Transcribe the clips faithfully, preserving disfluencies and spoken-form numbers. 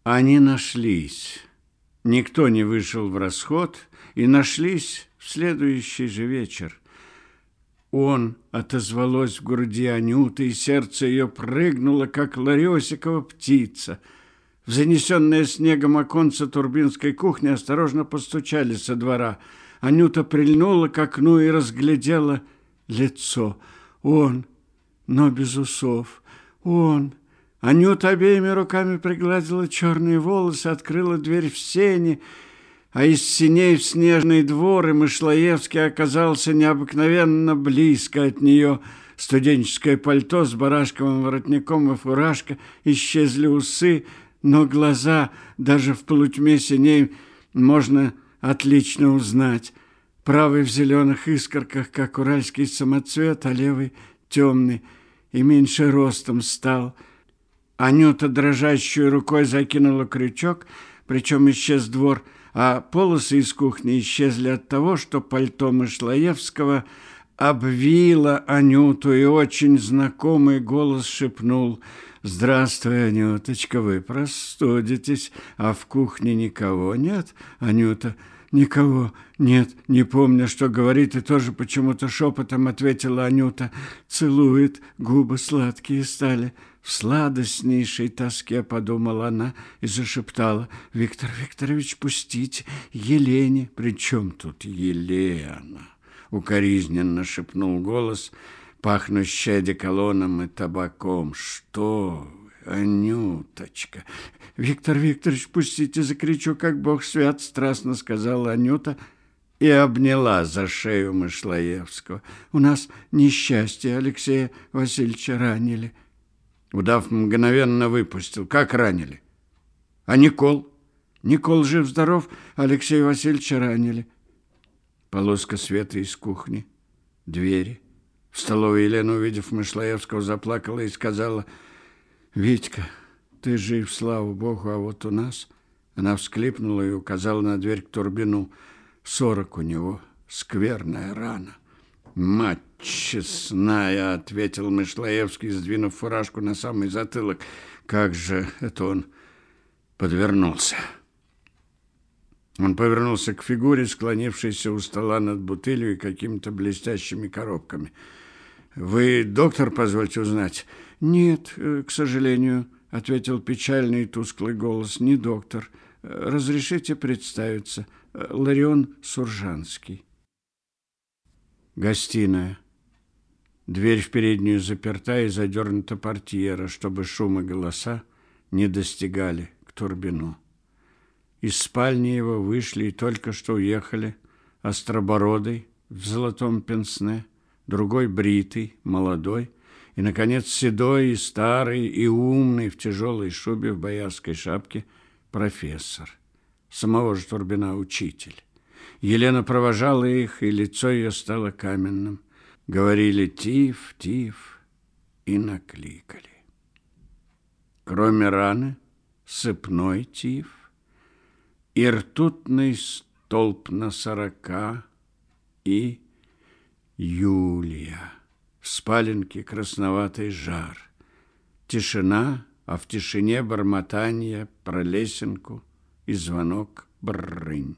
Они нашлись. Никто не вышел в расход, и нашлись в следующий же вечер. Он отозвалось в груди Анюты, и сердце ее прыгнуло, как ларёсикова птица. В занесенное снегом оконце турбинской кухни осторожно постучали со двора. Анюта прильнула к окну и разглядела лицо. Он, но без усов. Он. Анюта обеими руками пригладила черные волосы, открыла дверь в сени, а из сеней в снежный двор, и Мышлоевский оказался необыкновенно близко от нее. Студенческое пальто с барашковым воротником и фуражка, исчезли усы, но глаза даже в полутьме сеней можно отлично узнать. Правый в зеленых искорках, как уральский самоцвет, а левый темный и меньше ростом стал. Анюта дрожащей рукой закинула крючок, причем исчез двор, а полосы из кухни исчезли от того, что пальто Мышлоевского обвило Анюту, и очень знакомый голос шепнул: «Здравствуй, Анюточка, вы простудитесь, а в кухне никого нет?» Анюта: «Никого нет, не помню, что говорит», и тоже почему-то шепотом ответила Анюта. «Целует, губы сладкие стали». В сладостнейшей тоске подумала она и зашептала: «Виктор Викторович, пустите Елене». «При чем тут Елена?» — укоризненно шепнул голос, пахнущий одеколоном и табаком. «Что вы, Анюточка?» «Виктор Викторович, пустите, закричу, как бог свят», — страстно сказала Анюта и обняла за шею Мышлоевского. «У нас несчастье, Алексея Васильевича ранили». Удав мгновенно выпустил. «Как ранили? А Никол?» «Никол жив-здоров, Алексея Васильевича ранили». Полоска света из кухни, двери. В столовой Елена, увидев Мышлоевского, заплакала и сказала: «Витька, ты жив, слава богу, а вот у нас...» Она всклипнула и указала на дверь к Турбину. «Сорок у него, скверная рана». «Мать честная!» — ответил Мышлоевский, сдвинув фуражку на самый затылок. «Как же это он подвернулся!» Он повернулся к фигуре, склонившейся у стола над бутылью и какими-то блестящими коробками. «Вы доктор, позвольте узнать?» «Нет, к сожалению», — ответил печальный и тусклый голос, — «не доктор. Разрешите представиться. Ларион Суржанский». Гостиная. Дверь в переднюю заперта и задернута портьера, чтобы шум и голоса не достигали к Турбину. Из спальни его вышли и только что уехали остробородый в золотом пенсне, другой бритый, молодой, и, наконец, седой и старый и умный в тяжелой шубе, в боярской шапке профессор, самого же Турбина учитель. Елена провожала их, и лицо ее стало каменным. Говорили «тиф, тиф» и накликали. Кроме раны, сыпной тиф и ртутный столб на сорока, и Юлия. В спаленке красноватый жар. Тишина, а в тишине бормотание про лесенку и звонок брынь.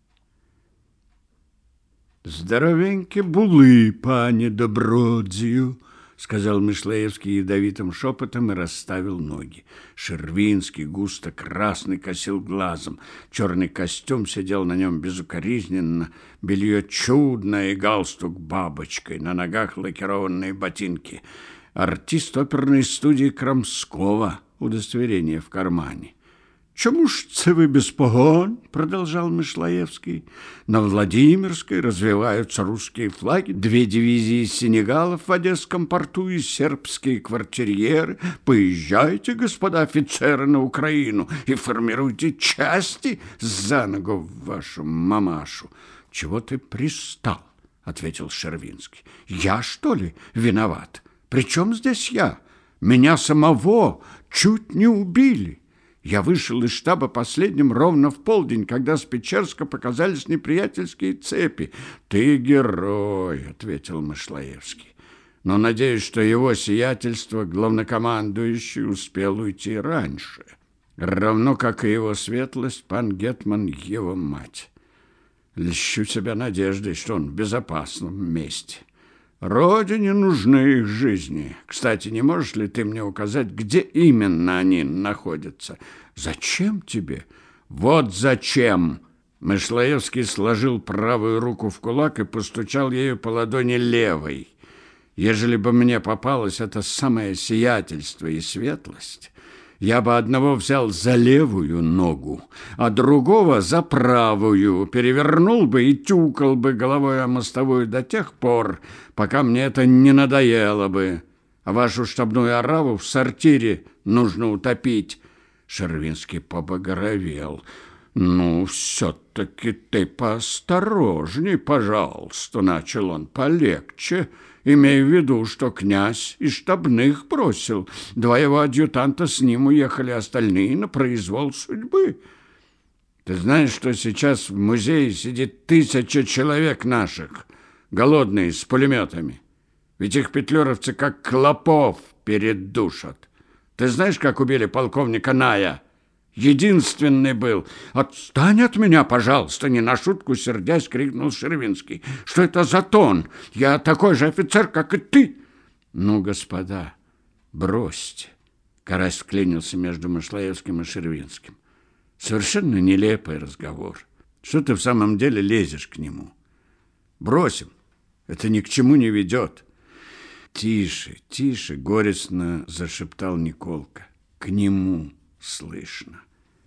«Здоровенькі були, пане добродзію», — сказал Мышлоевский ядовитым шепотом и расставил ноги. Шервинский, густо красный, косил глазом. Черный костюм сидел на нем безукоризненно, белье чудное и галстук бабочкой, на ногах лакированные ботинки. Артист оперной студии Крамского, удостоверение в кармане. «Чому ж це ви без погон?» — продолжал Мышлоевский. «На Владимирской развиваются русские флаги, две дивизии сенегалов в Одесском порту и сербские квартирьеры. Поезжайте, господа офицеры, на Украину и формируйте части за ногу в вашу мамашу». «Чего ты пристал?» — ответил Шервинский. «Я, что ли, виноват? При чем здесь я? Меня самого чуть не убили». Я вышел из штаба последним ровно в полдень, когда с Печерска показались неприятельские цепи. «Ты герой», — ответил Мышлоевский. «Но надеюсь, что его сиятельство, главнокомандующий, успел уйти раньше». равно как и его светлость, пан гетман, его мать. Льщу себя надеждой, что он в безопасном месте. Родине нужны их жизни. Кстати, не можешь ли ты мне указать, где именно они находятся? Зачем тебе? Вот зачем. Мышлаевский сложил правую руку в кулак и постучал ею по ладони левой. Ежели бы мне попалось это самое сиятельство и светлость, я бы одного взял за левую ногу, а другого за правую, перевернул бы и тюкал бы головой о мостовую до тех пор, пока мне это не надоело бы. А вашу штабную ораву в сортире нужно утопить. Шервинский побагровел. «Ну, все-таки ты поосторожней, пожалуйста», — начал он, — «полегче. Имею в виду, что князь и штабных бросил. Два его адъютанта с ним уехали, остальные на произвол судьбы. Ты знаешь, что сейчас в музее сидит тысяча человек наших, голодные, с пулеметами? Ведь их петлюровцы как клопов передушат. Ты знаешь, как убили полковника Ная? Единственный был. «Отстань от меня, пожалуйста!» Не на шутку сердясь, крикнул Шервинский. «Что это за тон? Я такой же офицер, как и ты!» «Ну, господа, бросьте!» Карась вклинился между Мышлаевским и Шервинским. «Совершенно нелепый разговор. Что ты в самом деле лезешь к нему? Бросим. Это ни к чему не ведет». «Тише, тише!» — горестно зашептал Николка. «К нему слышно».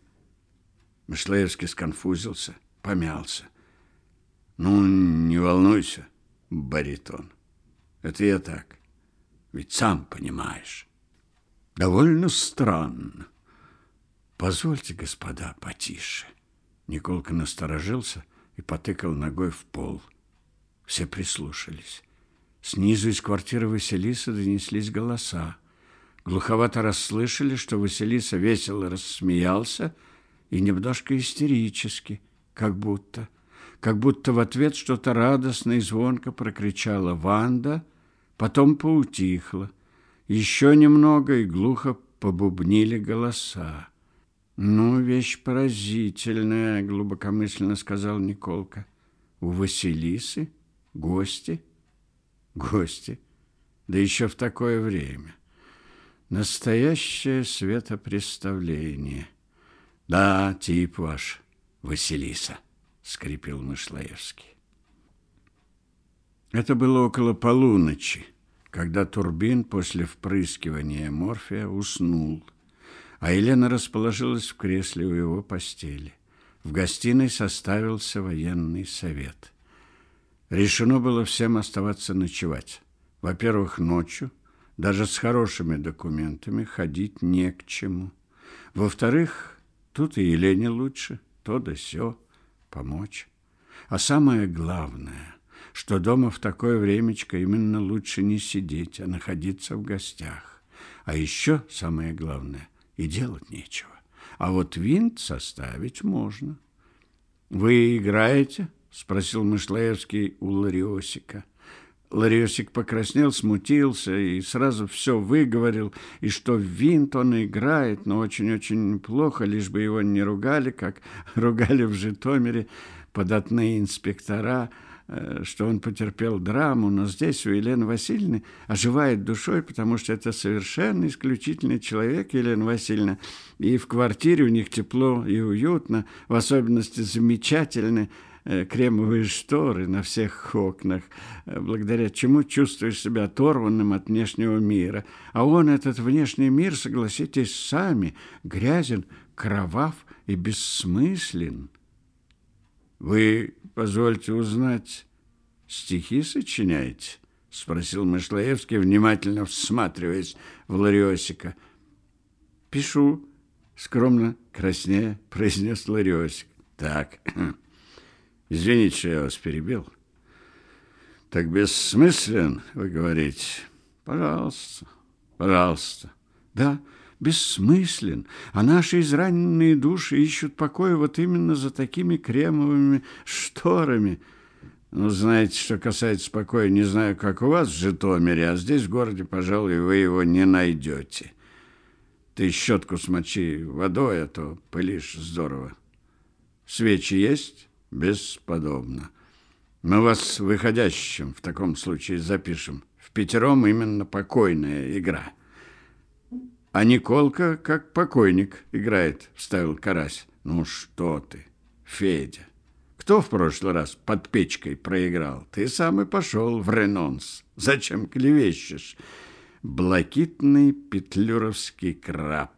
Мышлаевский сконфузился, помялся. «Ну, не волнуйся, баритон. Это я так. Ведь сам понимаешь. Довольно странно. Позвольте, господа, потише». Николка насторожился и потыкал ногой в пол. Все прислушались. Снизу из квартиры Василисы донеслись голоса. Глуховато расслышали, что Василиса весело рассмеялся и немножко истерически, как будто, как будто в ответ что-то радостно и звонко прокричала Ванда, потом поутихло. Еще немного и глухо побубнили голоса. «Ну, вещь поразительная», — глубокомысленно сказал Николка. «У Василисы гости?» «Гости? Да еще в такое время. Настоящее светопреставление. Да, тип ваш, Василиса», — скрипел Мышлаевский. Это было около полуночи, когда Турбин после впрыскивания морфия уснул, а Елена расположилась в кресле у его постели. В гостиной составился военный совет. Решено было всем оставаться ночевать. Во-первых, ночью, даже с хорошими документами, ходить не к чему. Во-вторых, тут и Елене лучше, то да сё, помочь. А самое главное, что дома в такое времечко именно лучше не сидеть, а находиться в гостях. А еще самое главное, и делать нечего. А вот винт составить можно. «Вы играете?» — спросил Мышлаевский у Лариосика. Лариосик покраснел, смутился и сразу все выговорил, и что в винт он играет, но очень-очень плохо, лишь бы его не ругали, как ругали в Житомире податные инспектора, что он потерпел драму, но здесь у Елены Васильевны оживает душой, потому что это совершенно исключительный человек, Елена Васильевна, и в квартире у них тепло и уютно, в особенности замечательны кремовые шторы на всех окнах, благодаря чему чувствуешь себя оторванным от внешнего мира. А он, этот внешний мир, согласитесь сами, грязен, кровав и бессмыслен. «Вы, позвольте узнать, стихи сочиняете?» — спросил Мышлаевский, внимательно всматриваясь в Лариосика. «Пишу», — скромно, краснея, произнес Лариосик. «Так, извините, что я вас перебил. Так бессмыслен, вы говорите? Пожалуйста, пожалуйста. Да, бессмыслен, а наши израненные души ищут покоя вот именно за такими кремовыми шторами. Ну, знаете, что касается покоя, не знаю, как у вас в Житомире, а здесь, в городе, пожалуй, вы его не найдете. Ты щетку смочи водой, а то пылишь здорово. Свечи есть? Бесподобно. Мы вас выходящим в таком случае запишем. В пятером именно покойная игра. А Николка как покойник играет, вставил Карась. Ну что ты, Федя. Кто в прошлый раз под печкой проиграл? Ты сам и пошел в ренонс. Зачем клевещешь? Блакитный петлюровский краб.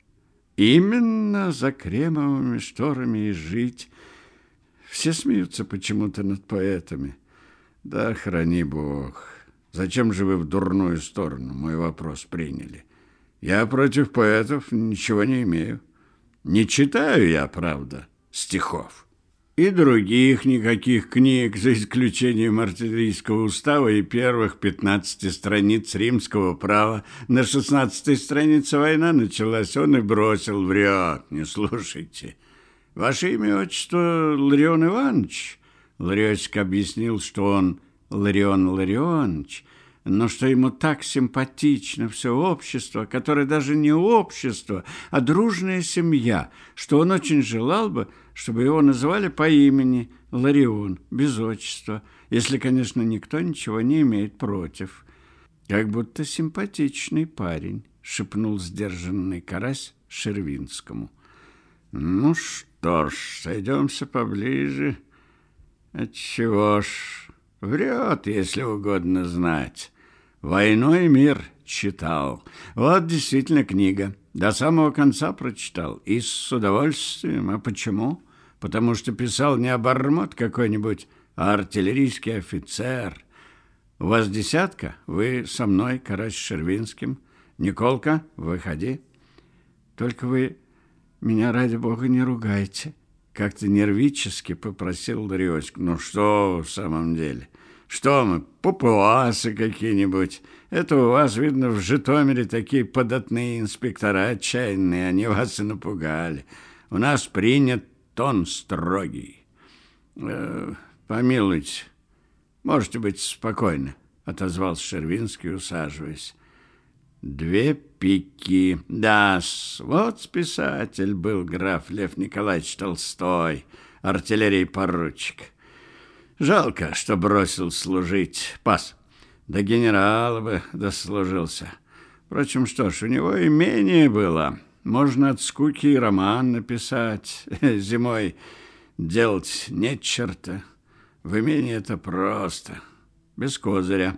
Именно за кремовыми шторами и жить. Все смеются почему-то над поэтами. Да храни Бог. Зачем же вы в дурную сторону мой вопрос приняли? Я против поэтов ничего не имею. Не читаю я, правда, стихов. И других никаких книг, за исключением артиллерийского устава и первых пятнадцати страниц римского права. На шестнадцатой странице война началась, он и бросил, врет, не слушайте. Ваше имя, отчество Ларион Иванович? Лариосик объяснил, что он Ларион Ларионович, но что ему так симпатично все общество, которое даже не общество, а дружная семья, что он очень желал бы, чтобы его называли по имени Ларион, без отчества, если, конечно, никто ничего не имеет против. Как будто симпатичный парень, шепнул сдержанный Карась Шервинскому. Ну что ж, сойдемся поближе. Отчего ж, врет, если угодно знать. «Войну и мир» читал. Вот действительно книга. До самого конца прочитал. И с удовольствием. А почему? Потому что писал не обормот какой-нибудь, а артиллерийский офицер. У вас десятка? Вы со мной, Карась Шервинским. Николка, выходи. Только вы меня, ради бога, не ругайте. Как-то нервически попросил Лариосик. Ну что в самом деле? Что мы, папуасы какие-нибудь? Это у вас, видно, в Житомире такие податные инспектора отчаянные, они вас и напугали. У нас принят тон строгий. Э, помилуйте, можете быть спокойны, отозвался Шервинский, усаживаясь. Две пики. Да-с, вот писатель был граф Лев Николаевич Толстой, артиллерий-поручик. Жалко, что бросил служить. Пас. До генерала бы дослужился. Впрочем, что ж, у него имение было. Можно от скуки и роман написать. Зимой делать нет черта. В имении это просто. Без козыря.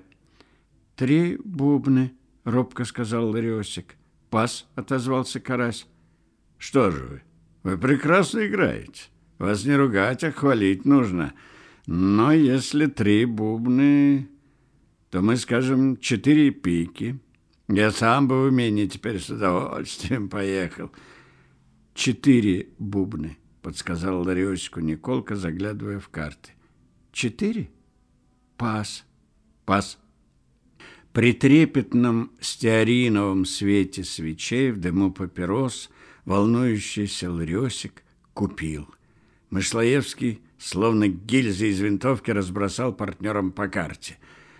Три бубны, робко сказал Лариосик. Пас, отозвался Карась. Что же вы? Вы прекрасно играете. Вас не ругать, а хвалить нужно. Но если три бубны, то мы скажем четыре пики. Я сам бы в имении теперь с удовольствием поехал. Четыре бубны, подсказал Лариосику Николка, заглядывая в карты. Четыре? Пас. Пас. При трепетном стеариновом свете свечей в дыму папирос волнующийся Лариосик купил. Мышлоевский, словно гильзы из винтовки, разбросал партнерам по карте.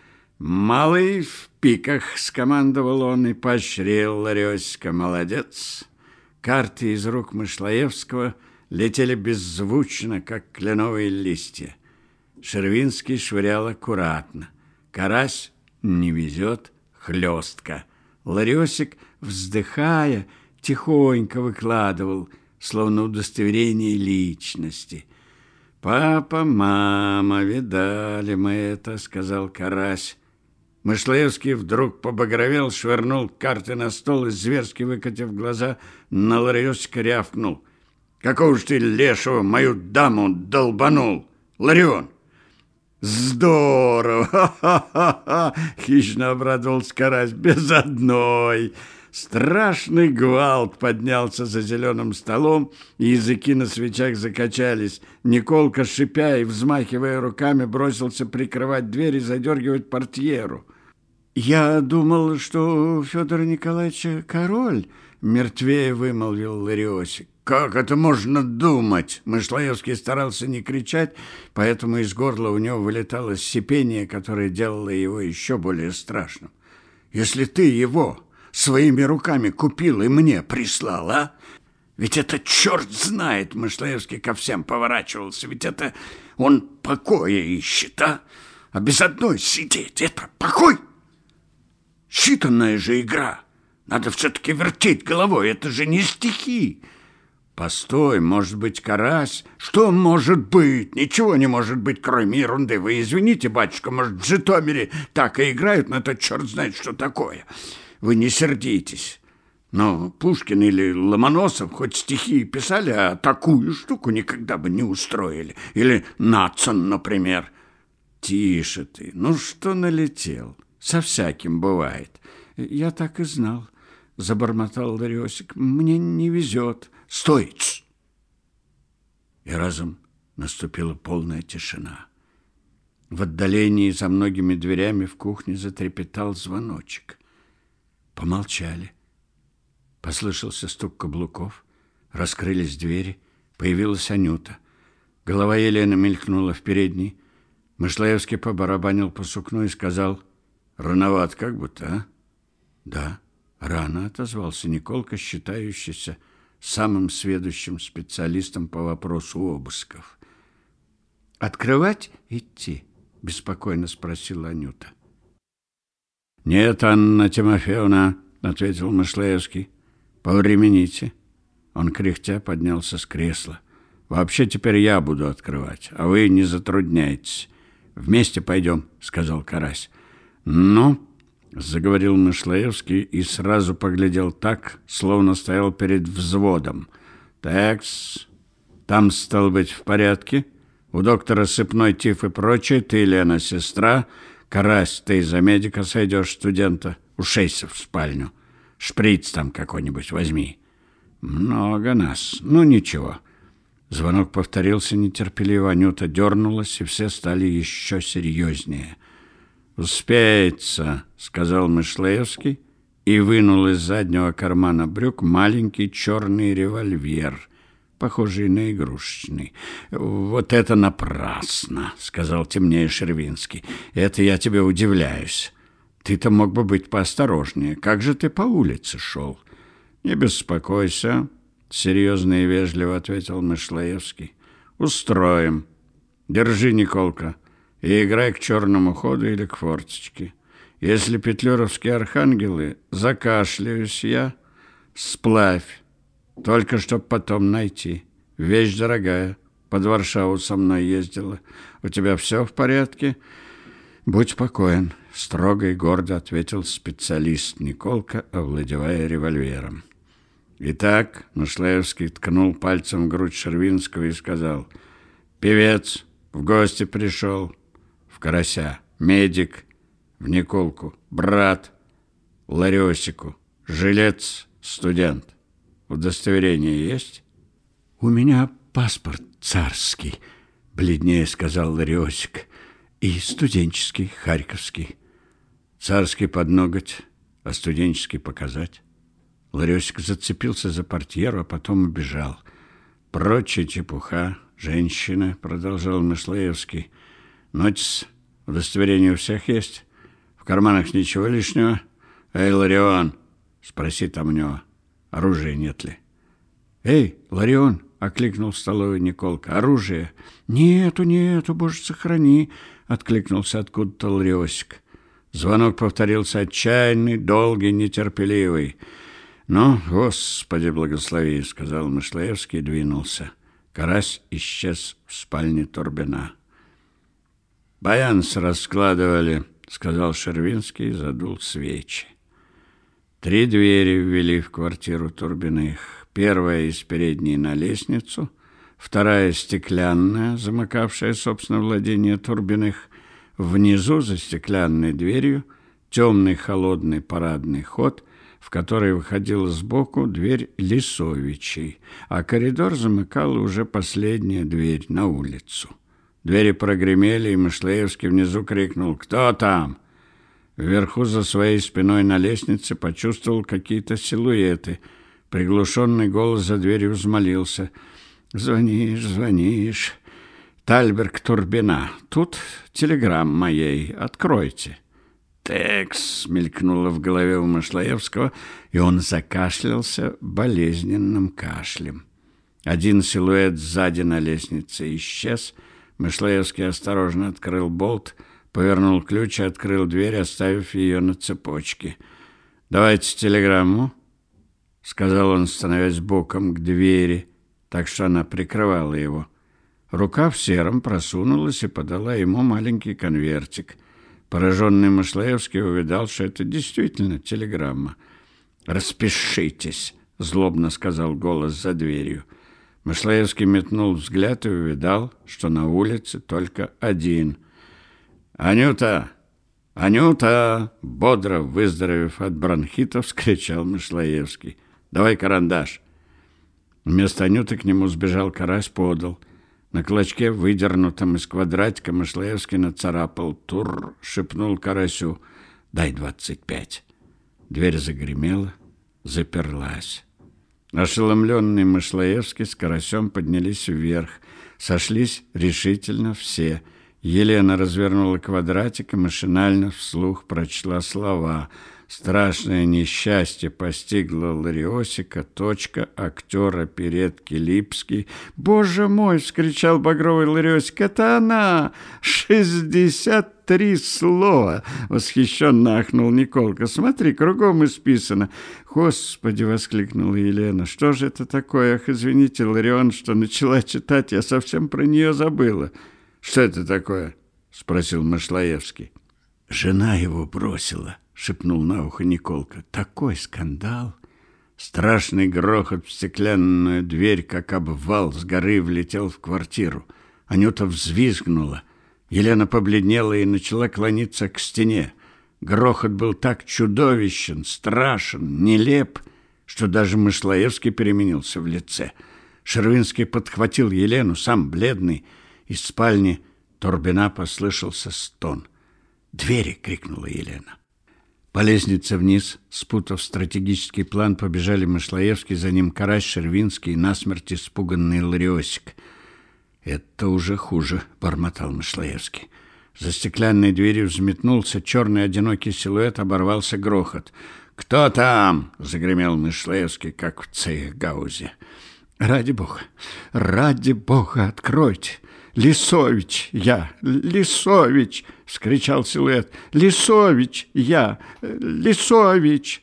«Малый в пиках», — скомандовал он и поощрил Лариосика. «Молодец!» Карты из рук Мышлоевского летели беззвучно, как кленовые листья. Шервинский швырял аккуратно. Карась не везет, хлестко. Лариосик, вздыхая, тихонько выкладывал, словно удостоверение личности. «Папа, мама, видали мы это», — сказал Карась. Мышлоевский вдруг побагровел, швырнул карты на стол и, зверски выкатив глаза, на Лариосика рявкнул. «Какого ж ты, лешего, мою даму долбанул, Ларион?» «Здорово! Ха-ха-ха!» — хищно обрадовался Карась. «Без одной!» Страшный гвалт поднялся за зеленым столом, и языки на свечах закачались. Николка, шипя и взмахивая руками, бросился прикрывать дверь и задергивать портьеру. «Я думал, что у Федора Николаевича король», — мертвее вымолвил Лариосик. «Как это можно думать?» Мышлоевский старался не кричать, поэтому из горла у него вылетало сипение, которое делало его еще более страшным. «Если ты его своими руками купил и мне прислал, а? Ведь это черт знает, Мышлаевский ко всем поворачивался, ведь это он покоя ищет, а? А без одной сидеть, это покой? Считанная же игра. Надо все-таки вертеть головой, это же не стихи. Постой, может быть, Карась? Что может быть? Ничего не может быть, кроме ерунды. Вы извините, батюшка, может, в Житомире так и играют, но это черт знает, что такое. Вы не сердитесь. Но Пушкин или Ломоносов хоть стихи писали, а такую штуку никогда бы не устроили. Или Надсон, например. Тише ты, ну что налетел? Со всяким бывает. Я так и знал, забормотал Лариосик. Мне не везет. Стой! Ц! И разом наступила полная тишина. В отдалении за многими дверями в кухне затрепетал звоночек. Помолчали. Послышался стук каблуков, раскрылись двери, появилась Анюта. Голова Елены мелькнула в передней. Мышлаевский побарабанил по сукну и сказал: «Рановат как будто, а?» «Да, рано», — отозвался Николка, считающийся самым сведущим специалистом по вопросу обысков. «Открывать идти?» — беспокойно спросила Анюта. «Нет, Анна Тимофеевна», — ответил Мышлаевский. «Повремените». Он кряхтя поднялся с кресла. «Вообще теперь я буду открывать, а вы не затрудняйтесь. Вместе пойдем», — сказал Карась. «Ну?» — заговорил Мышлаевский и сразу поглядел так, словно стоял перед взводом. «Так-с, там, стало быть, в порядке. У доктора сыпной тиф и прочее. Ты, Лена, сестра. Карась, ты за медика сойдешь студента. Ушейся в спальню. Шприц там какой-нибудь возьми. Много нас. Ну, ничего». Звонок повторился нетерпеливо. Анюта дернулась, и все стали еще серьезнее. «Успеется», — сказал Мышлаевский и вынул из заднего кармана брюк маленький черный револьвер, похожий на игрушечный. «Вот это напрасно», — сказал темнее Шервинский. «Это я тебе удивляюсь. Ты-то мог бы быть поосторожнее. Как же ты по улице шел?» «Не беспокойся», — серьезно и вежливо ответил Мышлаевский. «Устроим. Держи, Николка, и играй к черному ходу или к форточке. Если петлюровские архангелы, закашляюсь я, сплавь, только чтоб потом найти. Вещь дорогая, под Варшаву со мной ездила. У тебя все в порядке?» «Будь спокоен», — строго и гордо ответил специалист Николка, овладевая револьвером. «Итак», — Мышлаевский ткнул пальцем в грудь Шервинского и сказал: «Певец в гости пришел, в Карася, медик, в Николку, брат, Лариосику, жилец, студент. Удостоверение есть?» «У меня паспорт царский», — бледнее сказал Лариосик, «и студенческий, харьковский». «Царский под ноготь, а студенческий показать». Лариосик зацепился за портьеру, а потом убежал. «Прочая чепуха, женщина», — продолжал Мышлаевский. «Нотис, удостоверение у всех есть? В карманах ничего лишнего? Эй, Ларион, спроси там у него, оружия нет ли?» «Эй, Ларион!» — окликнул в столовой Николка. «Оружие!» «Нету, нету, боже, сохрани!» — откликнулся откуда-то Лариосик. Звонок повторился отчаянный, долгий, нетерпеливый. «Ну, Господи, благослови!» — сказал Мышлаевский и двинулся. Карась исчез в спальне Турбина. «Баянс раскладывали», — сказал Шервинский и задул свечи. Три двери ввели в квартиру Турбиных. Первая из передней на лестницу, вторая стеклянная, замыкавшая, собственно, владение Турбиных. Внизу, за стеклянной дверью, темный холодный парадный ход, в который выходила сбоку дверь Лисовичей, а коридор замыкала уже последняя дверь на улицу. Двери прогремели, и Мышлаевский внизу крикнул: «Кто там?» Вверху за своей спиной на лестнице почувствовал какие-то силуэты. Приглушенный голос за дверью взмолился: «Звонишь, звонишь. Тальберг Турбина. Тут телеграмма моей. Откройте». «Текс!» — мелькнуло в голове у Мышлоевского, и он закашлялся болезненным кашлем. Один силуэт сзади на лестнице исчез. Мышлоевский осторожно открыл болт, повернул ключ и открыл дверь, оставив ее на цепочке. «Давайте телеграмму», — сказал он, становясь боком к двери, так что она прикрывала его. Рука в сером просунулась и подала ему маленький конвертик. Пораженный Мышлоевский увидал, что это действительно телеграмма. «Распишитесь», — злобно сказал голос за дверью. Мышлоевский метнул взгляд и увидал, что на улице только один. «Анюта! Анюта!» — бодро выздоровев от бронхитов, вскричал Мышлоевский. «Давай карандаш!» Вместо Анюты к нему сбежал Карась, подал. На клочке, выдернутом из квадратика, Мышлоевский нацарапал «Тур», шепнул Карасю: «Дай двадцать пять». Дверь загремела, заперлась. Ошеломленный Мышлоевский с Карасем поднялись вверх. Сошлись решительно все. Елена развернула квадратик и машинально вслух прочла слова. «Страшное несчастье постигло Лариосика. Точка. Актер оперетки Липский». «Боже мой!» — вскричал багровый Лариосик. «Это она! Шестьдесят три слова!» — восхищенно ахнул Николка. «Смотри, кругом исписано». «Господи!» — воскликнула Елена. «Что же это такое? Ах, извините, Ларион, что начала читать. Я совсем про нее забыла». «Что это такое?» — спросил Мышлоевский. «Жена его бросила», — шепнул на ухо Николка. «Такой скандал!» Страшный грохот в стеклянную дверь, как обвал с горы, влетел в квартиру. Анюта взвизгнула. Елена побледнела и начала клониться к стене. Грохот был так чудовищен, страшен, нелеп, что даже Мышлоевский переменился в лице. Шервинский подхватил Елену, сам бледный. Из спальни Торбина послышался стон. «Двери!» — крикнула Елена. По лестнице вниз, спутав стратегический план, побежали Мышлоевский, за ним Карась, Шервинский и насмерть испуганный Лариосик. «Это уже хуже», — бормотал Мышлоевский. За стеклянной дверью взметнулся черный одинокий силуэт, оборвался грохот. «Кто там?» — загремел Мышлоевский, как в Цейхгаузе. «Ради бога, ради бога, откройте! Лисович, я! Лисович!» — вскричал силуэт. «Лисович, я! Лисович!»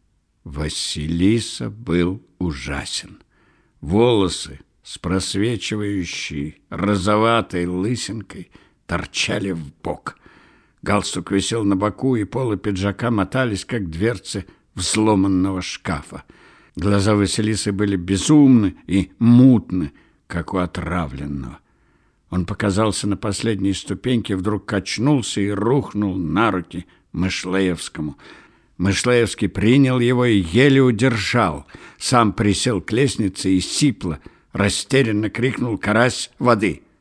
Василиса был ужасен. Волосы с просвечивающей розоватой лысинкой торчали в бок. Галстук висел на боку, и полы пиджака мотались, как дверцы взломанного шкафа. Глаза Василисы были безумны и мутны, как у отравленного. Он показался на последней ступеньке, вдруг качнулся и рухнул на руки Мышлоевскому. Мышлоевский принял его и еле удержал. Сам присел к лестнице и сипло, растерянно крикнул: «Карась, воды!»